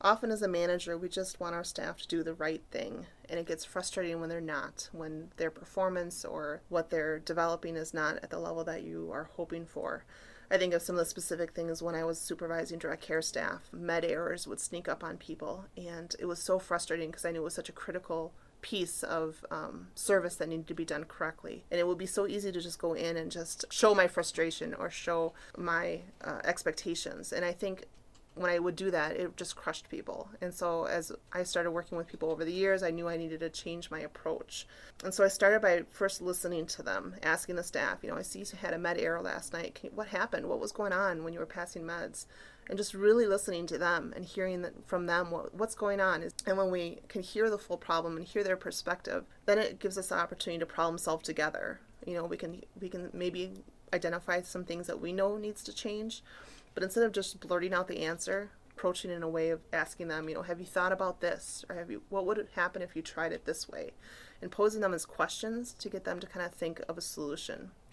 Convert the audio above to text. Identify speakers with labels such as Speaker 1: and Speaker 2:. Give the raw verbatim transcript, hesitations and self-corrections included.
Speaker 1: Often as a manager, we just want our staff to do the right thing, and it gets frustrating when they're not, when their performance or what they're developing is not at the level that you are hoping for. I think of some of the specific things when I was supervising direct care staff. Med errors would sneak up on people, and it was so frustrating because I knew it was such a critical piece of um, service that needed to be done correctly. And it would be so easy to just go in and just show my frustration or show my uh, expectations. And I think when I would do that, it just crushed people. And so as I started working with people over the years, I knew I needed to change my approach. And so I started by first listening to them, asking the staff, you know, I see you had a med error last night. Can, what happened? What was going on when you were passing meds? And just really listening to them and hearing from them what, what's going on. And when we can hear the full problem and hear their perspective, then it gives us the opportunity to problem solve together. You know, we can we can maybe identify some things that we know needs to change. But instead of just blurting out the answer, approaching in a way of asking them, you know, have you thought about this? Or have you, what would happen if you tried it this way? And posing them as questions to get them to kind of think of a solution.